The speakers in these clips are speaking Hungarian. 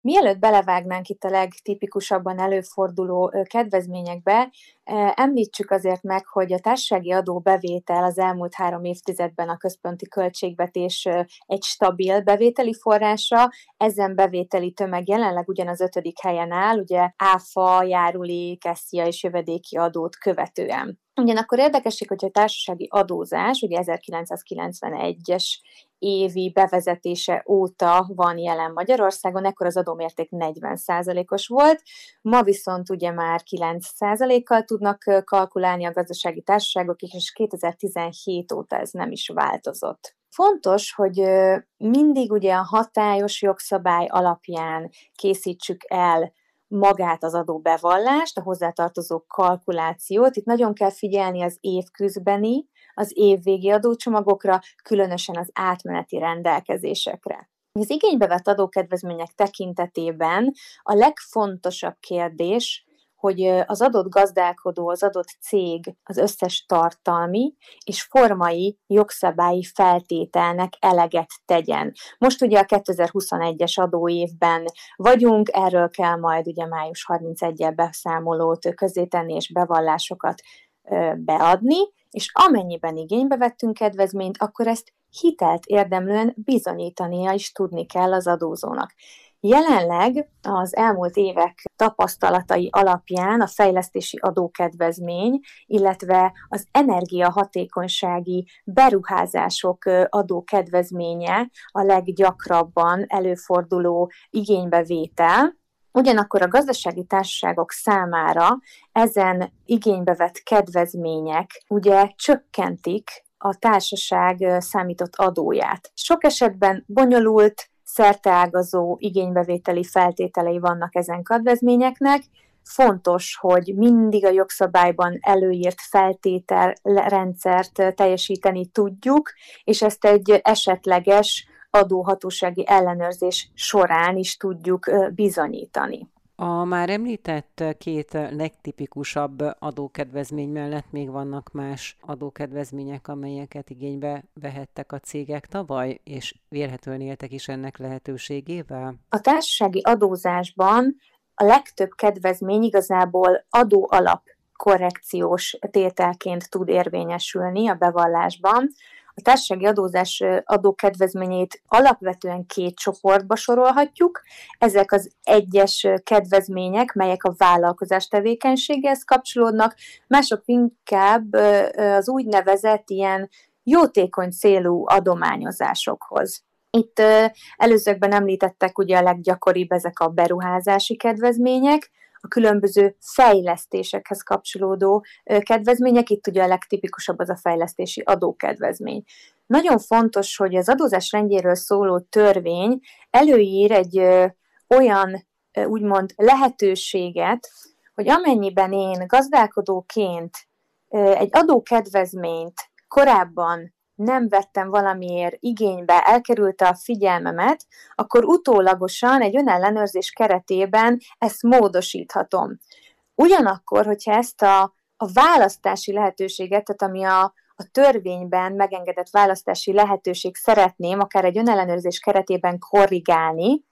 Mielőtt belevágnánk itt a legtipikusabban előforduló kedvezményekbe, említsük azért meg, hogy a társasági adóbevétel az elmúlt 3 évtizedben a központi költségvetés egy stabil bevételi forrása, ezen bevételi tömeg jelenleg ugyanaz 5. helyen áll, ugye áfa, járulék, SZIA és jövedéki adót követően. Ugyanakkor érdekesség, hogy a társasági adózás, ugye 1991-es évi bevezetése óta van jelen Magyarországon, ekkor az adómérték 40%-os volt, ma viszont ugye már 9%-kal tudnak kalkulálni a gazdasági társaságok, és 2017 óta ez nem is változott. Fontos, hogy mindig ugye a hatályos jogszabály alapján készítsük el magát az adóbevallást, a hozzátartozó kalkulációt. Itt nagyon kell figyelni az évközbeni, az évvégi adócsomagokra, különösen az átmeneti rendelkezésekre. Az igénybe vett adókedvezmények tekintetében a legfontosabb kérdés, hogy az adott gazdálkodó, az adott cég az összes tartalmi és formai jogszabályi feltételnek eleget tegyen. Most ugye a 2021-es adóévben vagyunk, erről kell majd ugye május 31-el beszámolót közzétenni és bevallásokat beadni, és amennyiben igénybe vettünk kedvezményt, akkor ezt hitelt érdemlően bizonyítania is tudni kell az adózónak. Jelenleg az elmúlt évek tapasztalatai alapján a fejlesztési adókedvezmény, illetve az energiahatékonysági beruházások adókedvezménye a leggyakrabban előforduló igénybevétel. Ugyanakkor a gazdasági társaságok számára ezen igénybe vett kedvezmények ugye csökkentik a társaság számított adóját. Sok esetben bonyolult, szerteágazó igénybevételi feltételei vannak ezen kedvezményeknek. Fontos, hogy mindig a jogszabályban előírt feltételrendszert teljesíteni tudjuk, és ezt egy esetleges adóhatósági ellenőrzés során is tudjuk bizonyítani. A már említett 2 legtipikusabb adókedvezmény mellett még vannak más adókedvezmények, amelyeket igénybe vehettek a cégek tavaly, és vélhetően éltek is ennek lehetőségével? A társasági adózásban a legtöbb kedvezmény igazából adóalap korrekciós tételként tud érvényesülni a bevallásban. A társasági adózás adókedvezményét alapvetően 2 csoportba sorolhatjuk. Ezek az egyes kedvezmények, melyek a vállalkozás tevékenységhez kapcsolódnak, mások inkább az úgynevezett ilyen jótékony célú adományozásokhoz. Itt előzőkben említettek ugye a leggyakoribb ezek a beruházási kedvezmények, a különböző fejlesztésekhez kapcsolódó kedvezmények, itt ugye a legtipikusabb az a fejlesztési adókedvezmény. Nagyon fontos, hogy az adózás rendjéről szóló törvény előír egy olyan úgymond lehetőséget, hogy amennyiben én gazdálkodóként egy adókedvezményt korábban nem vettem valamiért igénybe, elkerülte a figyelmemet, akkor utólagosan egy önellenőrzés keretében ezt módosíthatom. Ugyanakkor, hogyha ezt a választási lehetőséget, tehát ami a törvényben megengedett választási lehetőség szeretném akár egy önellenőrzés keretében korrigálni,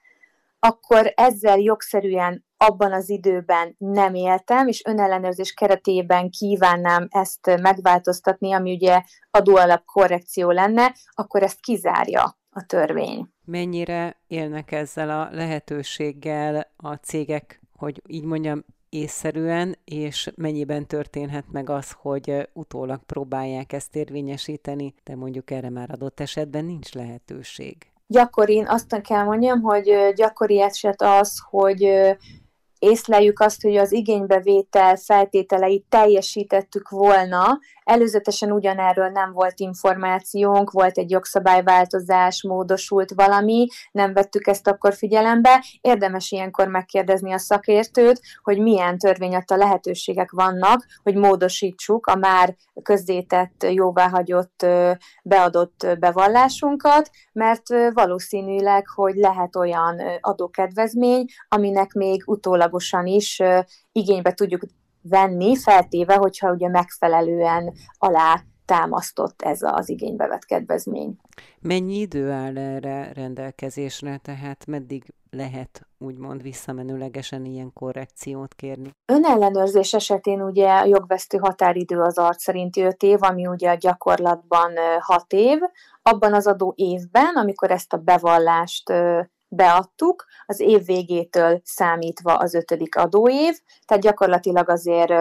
akkor ezzel jogszerűen abban az időben nem éltem, és önellenőrzés keretében kívánnám ezt megváltoztatni, ami ugye adóalap korrekció lenne, akkor ezt kizárja a törvény. Mennyire élnek ezzel a lehetőséggel a cégek, hogy így mondjam, észszerűen, és mennyiben történhet meg az, hogy utólag próbálják ezt érvényesíteni, de mondjuk erre már adott esetben nincs lehetőség? Gyakorin azt kell mondjam, hogy gyakori eset az, hogy észleljük azt, hogy az igénybevétel feltételeit teljesítettük volna, előzetesen ugyanerről nem volt információnk, volt egy jogszabályváltozás, módosult valami, nem vettük ezt akkor figyelembe. Érdemes ilyenkor megkérdezni a szakértőt, hogy milyen törvény adta lehetőségek vannak, hogy módosítsuk a már közzétett, jóváhagyott, beadott bevallásunkat, mert valószínűleg, hogy lehet olyan adókedvezmény, aminek még utólagosan is igénybe tudjuk venni, feltéve, hogyha ugye megfelelően alá támasztott ez az igénybe vett kedvezmény. Mennyi idő áll erre rendelkezésre, tehát meddig lehet úgymond visszamenőlegesen ilyen korrekciót kérni? Önellenőrzés esetén ugye a jogvesztő határidő az arc szerinti 5 év, ami ugye a gyakorlatban 6 év. Abban az adó évben, amikor ezt a bevallást beadtuk, az év végétől számítva az 5. adóév, tehát gyakorlatilag azért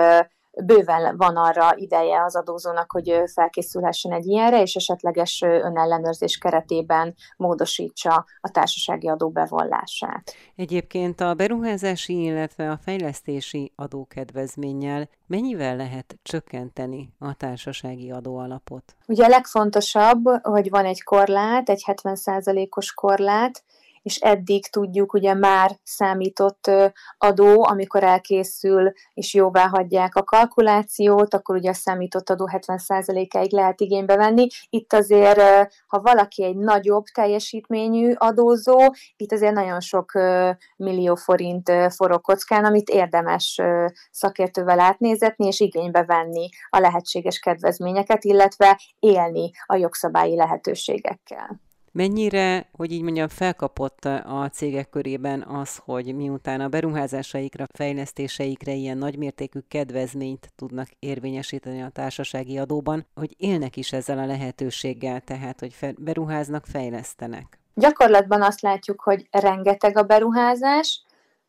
bőven van arra ideje az adózónak, hogy felkészülhessen egy ilyenre, és esetleges önellenőrzés keretében módosítsa a társasági adó bevallását. Egyébként a beruházási, illetve a fejlesztési adókedvezménnyel mennyivel lehet csökkenteni a társasági adóalapot? Ugye a legfontosabb, hogy van egy korlát, egy 70%-os korlát, és eddig tudjuk, ugye már számított adó, amikor elkészül és jóvá hagyják a kalkulációt, akkor ugye a számított adó 70%-áig lehet igénybe venni. Itt azért, ha valaki egy nagyobb teljesítményű adózó, itt azért nagyon sok millió forint forog kockán, amit érdemes szakértővel átnézetni, és igénybe venni a lehetséges kedvezményeket, illetve élni a jogszabályi lehetőségekkel. Mennyire, hogy így mondjam, felkapott a cégek körében az, hogy miután a beruházásaikra, fejlesztéseikre ilyen nagymértékű kedvezményt tudnak érvényesíteni a társasági adóban, hogy élnek is ezzel a lehetőséggel, tehát hogy beruháznak, fejlesztenek? Gyakorlatban azt látjuk, hogy rengeteg a beruházás,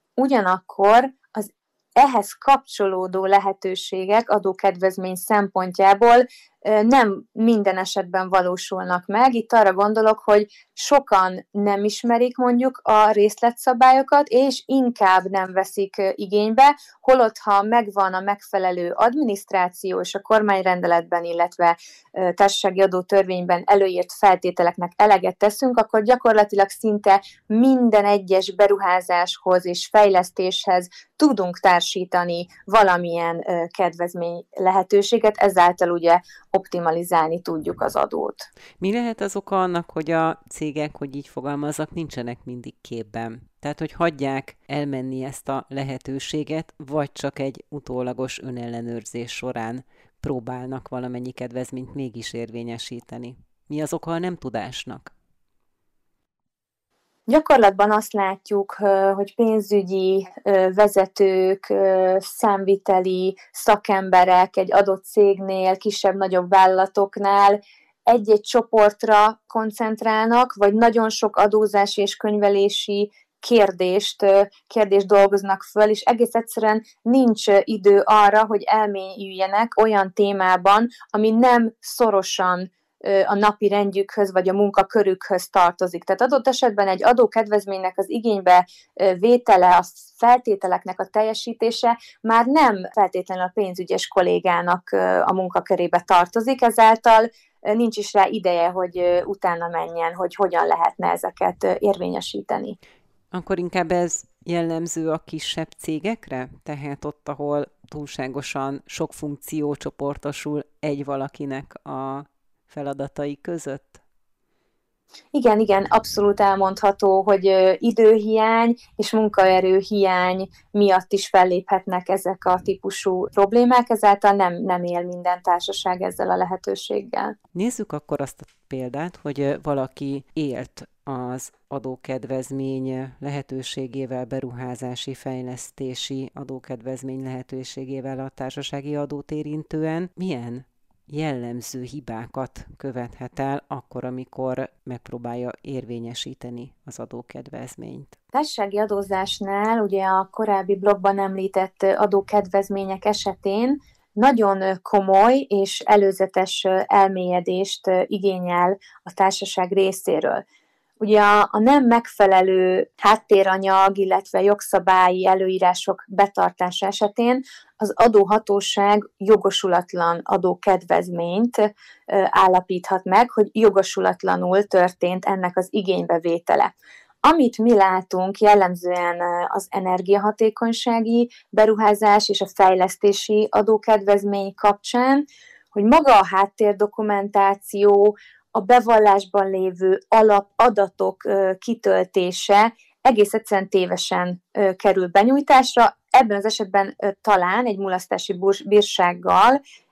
ugyanakkor az ehhez kapcsolódó lehetőségek adókedvezmény szempontjából nem minden esetben valósulnak meg. Itt arra gondolok, hogy sokan nem ismerik mondjuk a részletszabályokat, és inkább nem veszik igénybe, holott ha megvan a megfelelő adminisztráció és a kormányrendeletben, illetve társasági adótörvényben előírt feltételeknek eleget teszünk, akkor gyakorlatilag szinte minden egyes beruházáshoz és fejlesztéshez tudunk társítani valamilyen kedvezmény lehetőséget, ezáltal ugye optimalizálni tudjuk az adót. Mi lehet az oka annak, hogy a cégek, hogy így fogalmazzak, nincsenek mindig képben? Tehát, hogy hagyják elmenni ezt a lehetőséget, vagy csak egy utólagos önellenőrzés során próbálnak valamennyi kedvezményt mégis érvényesíteni? Mi az oka a nem tudásnak? Gyakorlatban azt látjuk, hogy pénzügyi vezetők, számviteli szakemberek egy adott cégnél, kisebb-nagyobb vállalatoknál egy-egy csoportra koncentrálnak, vagy nagyon sok adózási és könyvelési kérdést dolgoznak föl, és egész egyszerűen nincs idő arra, hogy elmélyüljenek olyan témában, ami nem szorosan a napi rendjükhöz vagy a munkakörükhöz tartozik. Tehát adott esetben egy adókedvezménynek az igénybe vétele, a feltételeknek a teljesítése már nem feltétlenül a pénzügyes kollégának a munkakörébe tartozik, ezáltal nincs is rá ideje, hogy utána menjen, hogy hogyan lehetne ezeket érvényesíteni. Akkor inkább ez jellemző a kisebb cégekre? Tehát ott, ahol túlságosan sok funkció csoportosul egy valakinek a feladatai között? Igen, abszolút elmondható, hogy időhiány és munkaerőhiány miatt is felléphetnek ezek a típusú problémák, ezáltal nem él minden társaság ezzel a lehetőséggel. Nézzük akkor azt a példát, hogy valaki élt az adókedvezmény lehetőségével, beruházási, fejlesztési adókedvezmény lehetőségével a társasági adót érintően. Milyen jellemző hibákat követhet el akkor, amikor megpróbálja érvényesíteni az adókedvezményt? Társasági adózásnál ugye a korábbi blogban említett adókedvezmények esetén nagyon komoly és előzetes elmélyedést igényel a társaság részéről. Ugye a nem megfelelő háttéranyag, illetve jogszabályi előírások betartása esetén az adóhatóság jogosulatlan adókedvezményt állapíthat meg, hogy jogosulatlanul történt ennek az igénybevétele. Amit mi látunk jellemzően az energiahatékonysági beruházás és a fejlesztési adókedvezmény kapcsán, hogy maga a háttérdokumentáció, a bevallásban lévő alapadatok kitöltése egész egyszerűen tévesen kerül benyújtásra. Ebben az esetben talán egy mulasztási bírsággal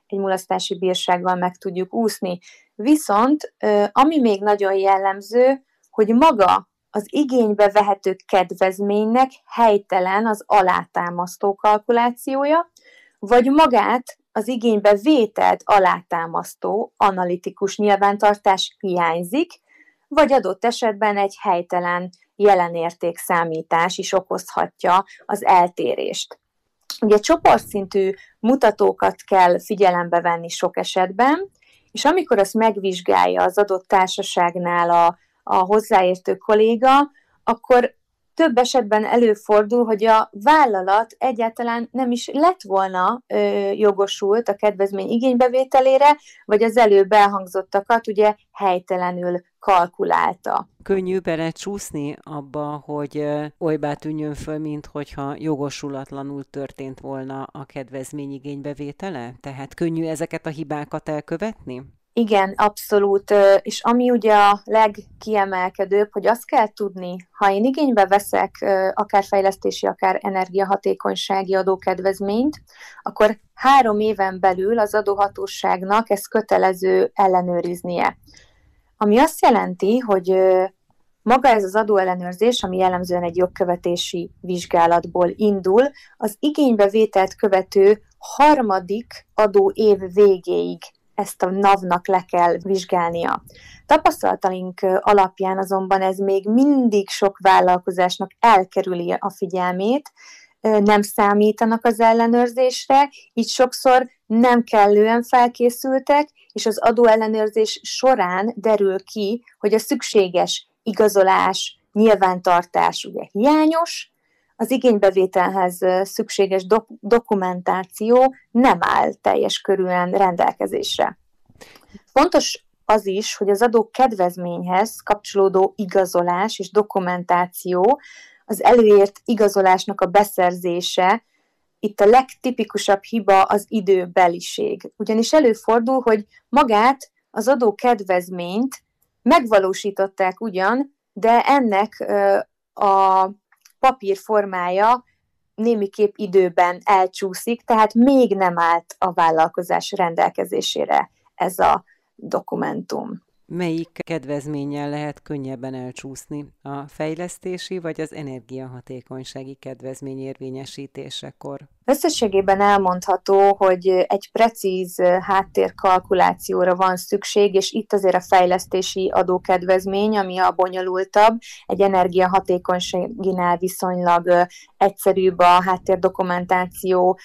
egy mulasztási bírsággal meg tudjuk úszni. Viszont ami még nagyon jellemző, hogy maga az igénybe vehető kedvezménynek helytelen az alátámasztó kalkulációja, vagy magát az igénybe vételt alátámasztó analitikus nyilvántartás hiányzik, vagy adott esetben egy helytelen jelenértékszámítás is okozhatja az eltérést. Ugye csoportszintű mutatókat kell figyelembe venni sok esetben, és amikor azt megvizsgálja az adott társaságnál a hozzáértő kolléga, akkor több esetben előfordul, hogy a vállalat egyáltalán nem is lett volna jogosult a kedvezmény igénybevételére, vagy az előbb elhangzottakat ugye helytelenül kalkulálta. Könnyű belecsúszni abba, hogy olybá tűnjön föl, mint hogyha jogosulatlanul történt volna a kedvezmény igénybevétele? Tehát könnyű ezeket a hibákat elkövetni? Igen, abszolút, és ami ugye a legkiemelkedőbb, hogy azt kell tudni, ha én igénybe veszek akár fejlesztési, akár energiahatékonysági adókedvezményt, akkor 3 éven belül az adóhatóságnak ezt kötelező ellenőriznie. Ami azt jelenti, hogy maga ez az adóellenőrzés, ami jellemzően egy jogkövetési vizsgálatból indul, az igénybevételt követő 3. adóév végéig ezt a NAV-nak le kell vizsgálnia. Tapasztalataink alapján azonban ez még mindig sok vállalkozásnak elkerüli a figyelmét, nem számítanak az ellenőrzésre, így sokszor nem kellően felkészültek, és az adóellenőrzés során derül ki, hogy a szükséges igazolás, nyilvántartás ugye hiányos, az igénybevételhez szükséges dokumentáció nem áll teljes körűen rendelkezésre. Fontos az is, hogy az adókedvezményhez kapcsolódó igazolás és dokumentáció, az előírt igazolásnak a beszerzése, itt a legtipikusabb hiba az időbeliség. Ugyanis előfordul, hogy magát az adókedvezményt megvalósították ugyan, de ennek a papírformája némiképp időben elcsúszik, tehát még nem állt a vállalkozás rendelkezésére ez a dokumentum. Melyik kedvezménnyel lehet könnyebben elcsúszni? A fejlesztési vagy az energiahatékonysági kedvezmény érvényesítésekor? Összességében elmondható, hogy egy precíz háttérkalkulációra van szükség, és itt azért a fejlesztési adókedvezmény, ami a bonyolultabb, egy energiahatékonyságinál viszonylag egyszerűbb a háttérdokumentáció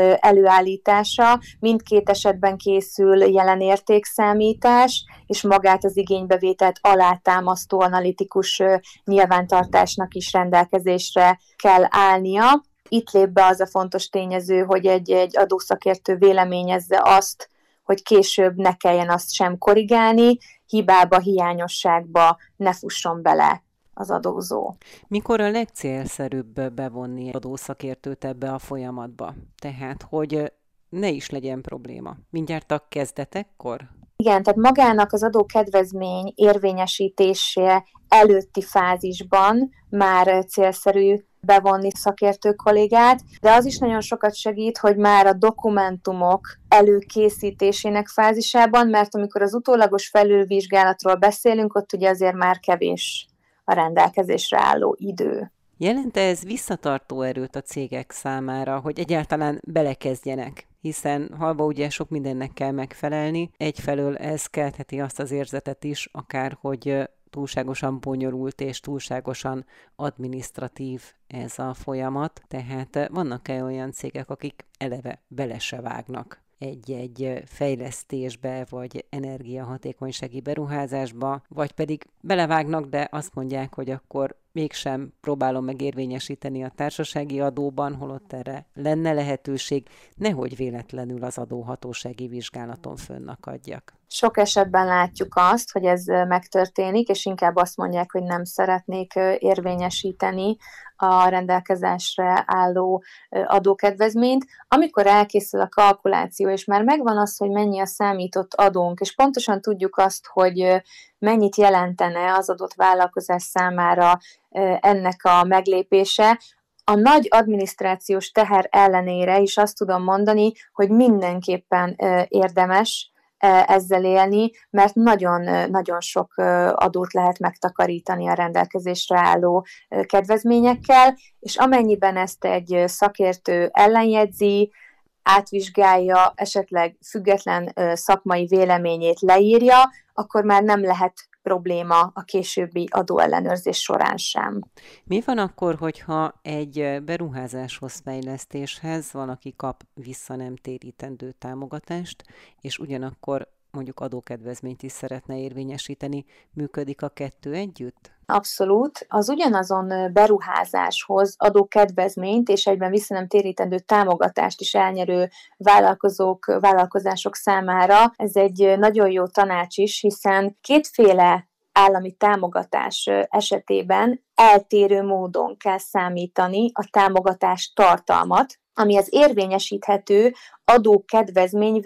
előállítása. Mindkét esetben készül jelenértékszámítás, és magát az igénybevételt alátámasztó analitikus nyilvántartásnak is rendelkezésre kell állnia. Itt lép be az a fontos tényező, hogy egy adószakértő véleményezze azt, hogy később ne kelljen azt sem korrigálni, hibába, hiányosságba ne fusson bele az adózó. Mikor a legcélszerűbb bevonni adószakértőt ebbe a folyamatba? Tehát, hogy ne is legyen probléma. Mindjárt a kezdetekkor? Igen, tehát magának az adókedvezmény érvényesítése előtti fázisban már célszerű bevonni szakértő kollégát, de az is nagyon sokat segít, hogy már a dokumentumok előkészítésének fázisában, mert amikor az utólagos felülvizsgálatról beszélünk, ott ugye azért már kevés a rendelkezésre álló idő. Jelent ez visszatartó erőt a cégek számára, hogy egyáltalán belekezdjenek? Hiszen halva ugye sok mindennek kell megfelelni, egyfelől ez keltheti azt az érzetet is, akár hogy túlságosan bonyolult és túlságosan adminisztratív ez a folyamat, tehát vannak-e olyan cégek, akik eleve bele se vágnak egy fejlesztésbe, vagy energiahatékonysági beruházásba, vagy pedig belevágnak, de azt mondják, hogy akkor mégsem próbálom meg érvényesíteni a társasági adóban, holott erre lenne lehetőség, nehogy véletlenül az adóhatósági vizsgálaton fönnakadjak. Sok esetben látjuk azt, hogy ez megtörténik, és inkább azt mondják, hogy nem szeretnék érvényesíteni a rendelkezésre álló adókedvezményt. Amikor elkészül a kalkuláció, és már megvan az, hogy mennyi a számított adónk, és pontosan tudjuk azt, hogy mennyit jelentene az adott vállalkozás számára ennek a meglépése, A nagy adminisztrációs teher ellenére is azt tudom mondani, hogy mindenképpen érdemes ezzel élni, mert nagyon sok adót lehet megtakarítani a rendelkezésre álló kedvezményekkel, és amennyiben ezt egy szakértő ellenjegyzi, átvizsgálja, esetleg független szakmai véleményét leírja, akkor már nem lehet probléma a későbbi adóellenőrzés során sem. Mi van akkor, hogyha egy beruházáshoz, fejlesztéshez valaki kap visszanemtérítendő támogatást, és ugyanakkor mondjuk adókedvezményt is szeretne érvényesíteni, működik a kettő együtt? Abszolút. Az ugyanazon beruházáshoz adókedvezményt és egyben visszanemtérítendő támogatást is elnyerő vállalkozások számára ez egy nagyon jó tanács is, hiszen kétféle állami támogatás esetében eltérő módon kell számítani a támogatás tartalmat, ami az érvényesíthető adókedvezmény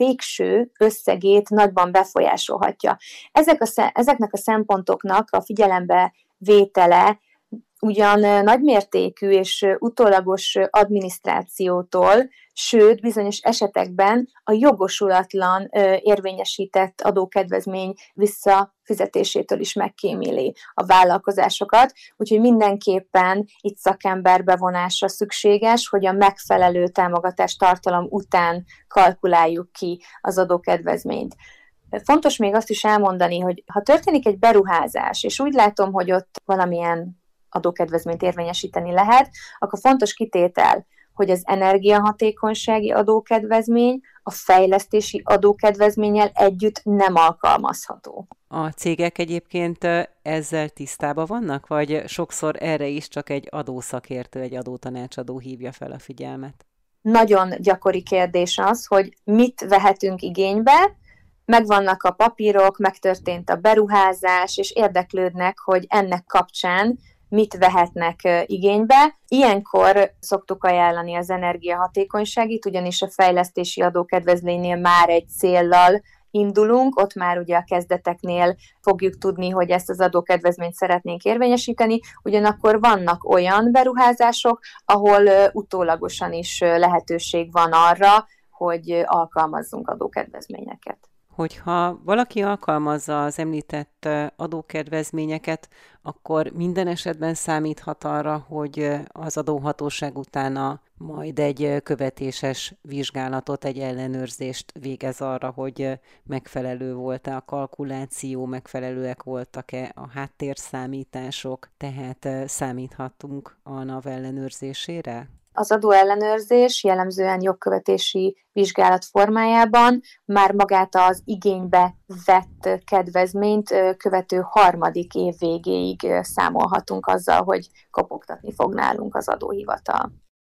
végső összegét nagyban befolyásolhatja. Ezeknek a szempontoknak a figyelembe vétele ugyan nagymértékű és utólagos adminisztrációtól, sőt, bizonyos esetekben a jogosulatlan érvényesített adókedvezmény visszafizetésétől is megkíméli a vállalkozásokat, úgyhogy mindenképpen itt szakember bevonása szükséges, hogy a megfelelő támogatás tartalom után kalkuláljuk ki az adókedvezményt. Fontos még azt is elmondani, hogy ha történik egy beruházás, és úgy látom, hogy ott valamilyen adókedvezményt érvényesíteni lehet, akkor fontos kitétel, hogy az energiahatékonysági adókedvezmény a fejlesztési adókedvezménnyel együtt nem alkalmazható. A cégek egyébként ezzel tisztában vannak, vagy sokszor erre is csak egy adószakértő, egy adótanácsadó hívja fel a figyelmet? Nagyon gyakori kérdés az, hogy mit vehetünk igénybe, megvannak a papírok, megtörtént a beruházás, és érdeklődnek, hogy ennek kapcsán mit vehetnek igénybe. Ilyenkor szoktuk ajánlani az energiahatékonyságit, ugyanis a fejlesztési adókedvezménynél már egy céllal indulunk, ott már ugye a kezdeteknél fogjuk tudni, hogy ezt az adókedvezményt szeretnénk érvényesíteni, ugyanakkor vannak olyan beruházások, ahol utólagosan is lehetőség van arra, hogy alkalmazzunk adókedvezményeket. Hogyha valaki alkalmazza az említett adókedvezményeket, akkor minden esetben számíthat arra, hogy az adóhatóság utána majd egy követéses vizsgálatot, egy ellenőrzést végez arra, hogy megfelelő volt-e a kalkuláció, megfelelőek voltak-e a háttérszámítások, tehát számíthatunk a NAV ellenőrzésére? Az adóellenőrzés jellemzően jogkövetési vizsgálat formájában már magát az igénybe vett kedvezményt követő harmadik év végéig számolhatunk azzal, hogy kopogtatni fog nálunk az adóhivatal.